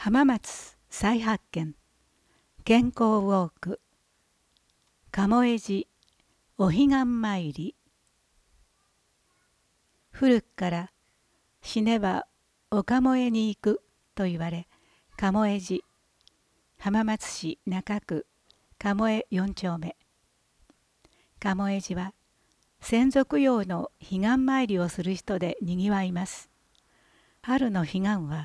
浜松再発見健康ウォーク鴨江寺お彼岸参り。古くから死ねばお鴨江に行くと言われ、鴨江寺、浜松市中区鴨江4丁目。鴨江寺は先祖供養の彼岸参りをする人でにぎわいます。春の彼岸は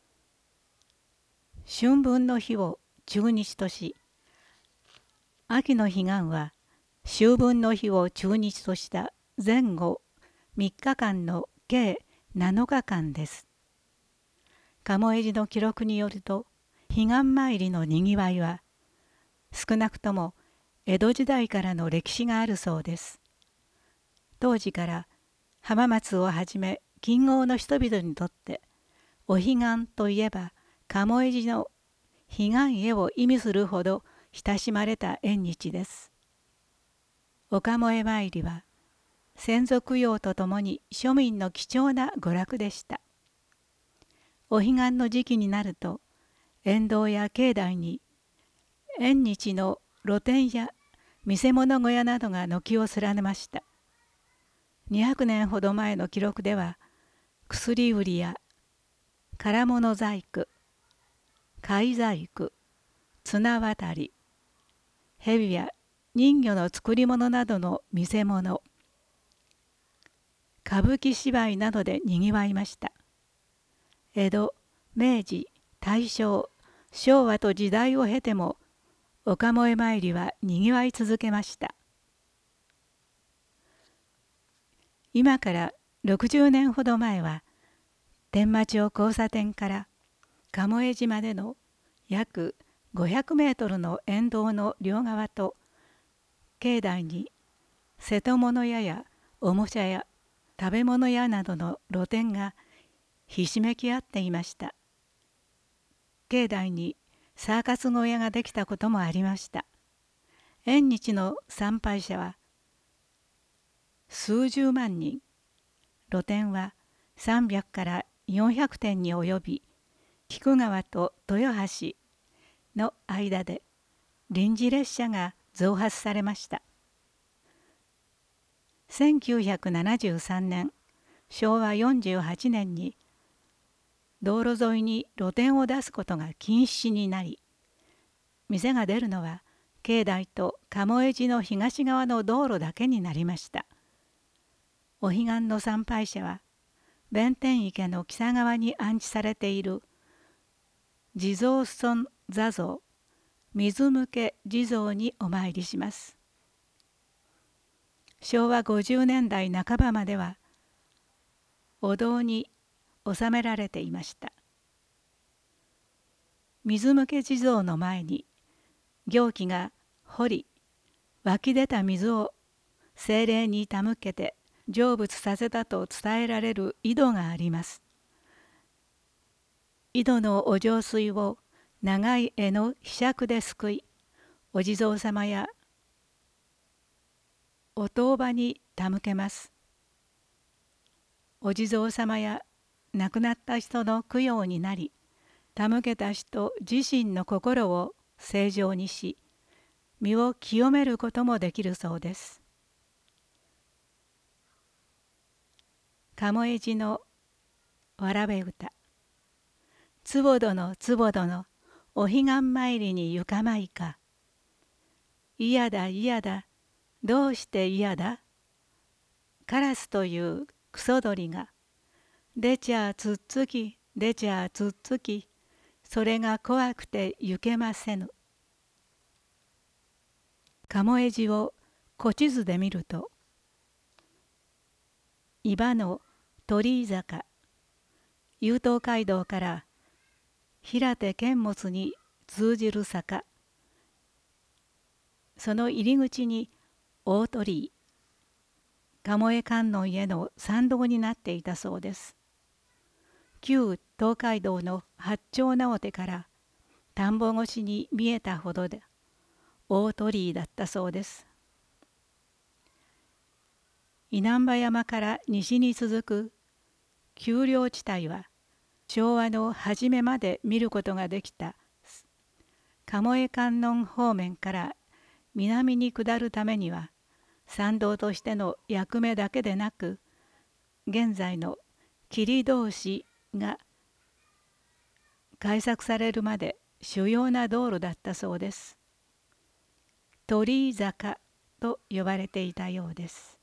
春分の日を中日とし、秋の彼岸は秋分の日を中日とした前後3日間の計7日間です。鴨江寺の記録によると、彼岸参りのにぎわいは少なくとも江戸時代からの歴史があるそうです。当時から浜松をはじめ近郷の人々にとってお彼岸といえば鴨江寺の彼岸絵を意味するほど親しまれた縁日です。お鴨江参りは先祖供養とともに庶民の貴重な娯楽でした。お彼岸の時期になると沿道や境内に縁日の露店や見せ物小屋などが軒を連ねました。200年ほど前の記録では、薬売りや唐物細工、貝細工、綱渡り、蛇や人魚の作り物などの見せ物、歌舞伎芝居などでにぎわいました。江戸、明治、大正、昭和と時代を経ても、お鴨江参りはにぎわい続けました。今から60年ほど前は、天満町交差点から鴨江寺までの約500メートルの沿道の両側と、境内に瀬戸物屋やおもちゃ屋、食べ物屋などの露店がひしめき合っていました。境内にサーカス小屋ができたこともありました。縁日の参拝者は数十万人、露店は300から400店に及び、菊川と豊橋の間で臨時列車が増発されました。1973年、昭和48年に道路沿いに露店を出すことが禁止になり、店が出るのは境内と鴨江寺の東側の道路だけになりました。お彼岸の参拝者は弁天池の北側に安置されている地蔵尊座像、水向地蔵にお参りします。昭和50年代半ばまではお堂に収められていました。水向地蔵の前に行基が掘り湧き出た水を精霊に手向けて成仏させたと伝えられる井戸があります。井戸のお浄水を長い柄の柄杓ですくい、お地蔵様やお塔場に手向けます。お地蔵様や亡くなった人の供養になり、手向けた人自身の心を正常にし、身を清めることもできるそうです。鴨江寺のわらべ歌。坪殿坪殿、お彼岸参りに行かまいか。嫌だ嫌だ、どうして嫌だ。カラスというクソ鳥が、出ちゃつっつき出ちゃつっつき、それが怖くて行けませぬ。鴨江寺を古地図で見ると、伊庭の鳥居坂、雄東街道から平手剣物に通じる坂、その入り口に大鳥居、鴨江観音への参道になっていたそうです。旧東海道の八丁直手から田んぼ越しに見えたほどで大鳥居だったそうです。稲葉山から西に続く丘陵地帯は昭和の初めまで見ることができた。鴨江観音方面から南に下るためには、参道としての役目だけでなく、現在の切通が開削されるまで主要な道路だったそうです。鳥居坂と呼ばれていたようです。